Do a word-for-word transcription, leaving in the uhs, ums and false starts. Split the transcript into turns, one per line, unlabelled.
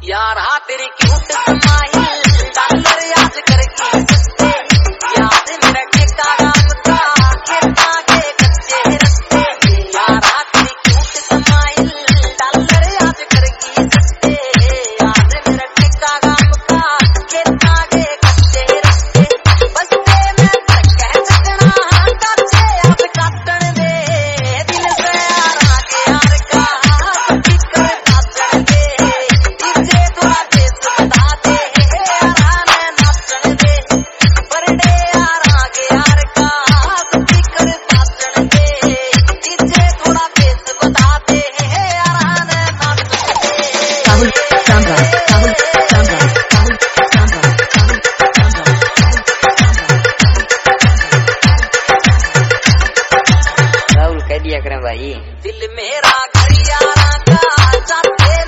यार हाँ तेरी क्यूट स्माइल डॉलर याद करके सस्ते याद मेरा टिका राम का खेता के कच्चे रस्ते यार हाँ तेरी क्यूट स्माइल डॉलर याद करके सस्ते याद मेरा टिका राम का खेता के कच्चे रस्ते बस्ते में पर कह सकना कच्चे आप काटन दे दिल से यार आगे यार का सच्ची कर काटन दे इसे थोड़ा फेस बता दे यार ने नाचन दे बरडे यार आगे यार का सच्ची कर काटन दे इसे थोड़ा फेस बता दे यार ने नाचन दे
Rahul Chandra, Rahul Chandra, Rahul Chandra, Rahul Chandra,
Rahul कह दिया करें भाई
दिल मेरा घरियारा का चाहते